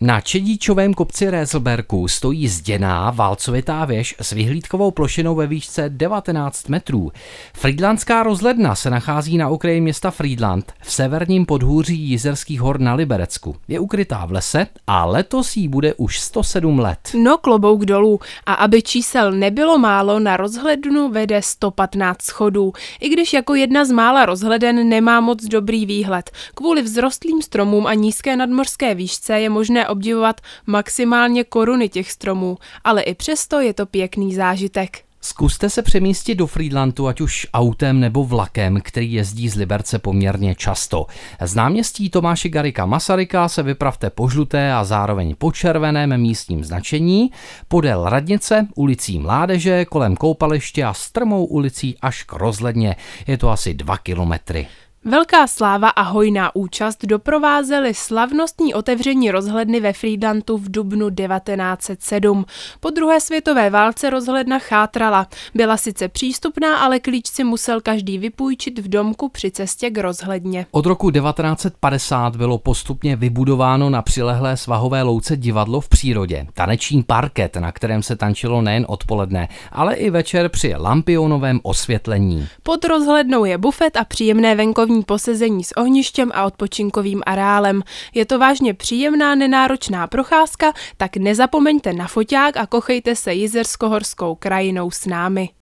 Na Čedíčovém kopci Rézelberku stojí zděná válcovitá věž s vyhlídkovou plošinou ve výšce 19 metrů. Frýdlantská rozhledna se nachází na okraji města Frýdlant v severním podhůří Jizerských hor na Liberecku. Je ukrytá v lese a letos jí bude už 107 let. No klobouk dolů. A aby čísel nebylo málo, na rozhlednu vede 115 schodů. I když jako jedna z mála rozhleden nemá moc dobrý výhled. Kvůli vzrostlým stromům a nízké nadmořské výšce je možné obdivovat maximálně koruny těch stromů, ale i přesto je to pěkný zážitek. Zkuste se přemístit do Frýdlantu, ať už autem nebo vlakem, který jezdí z Liberce poměrně často. Z náměstí Tomáše Garrigua Masaryka se vypravte po žluté a zároveň po červeném místním značení, podél radnice, ulicí Mládeže, kolem koupaliště a strmou ulicí až k rozhledně. Je to asi 2 kilometry. Velká sláva a hojná účast doprovázely slavnostní otevření rozhledny ve Frýdlantu v dubnu 1907. Po druhé světové válce rozhledna chátrala. Byla sice přístupná, ale klíč si musel každý vypůjčit v domku při cestě k rozhledně. Od roku 1950 bylo postupně vybudováno na přilehlé svahové louce divadlo v přírodě. Taneční parket, na kterém se tančilo nejen odpoledne, ale i večer při lampionovém osvětlení. Pod rozhlednou je bufet a příjemné venkovní posezení s ohništěm a odpočinkovým areálem. Je to vážně příjemná, nenáročná procházka, tak nezapomeňte na foťák a kochejte se jizersko-horskou krajinou s námi.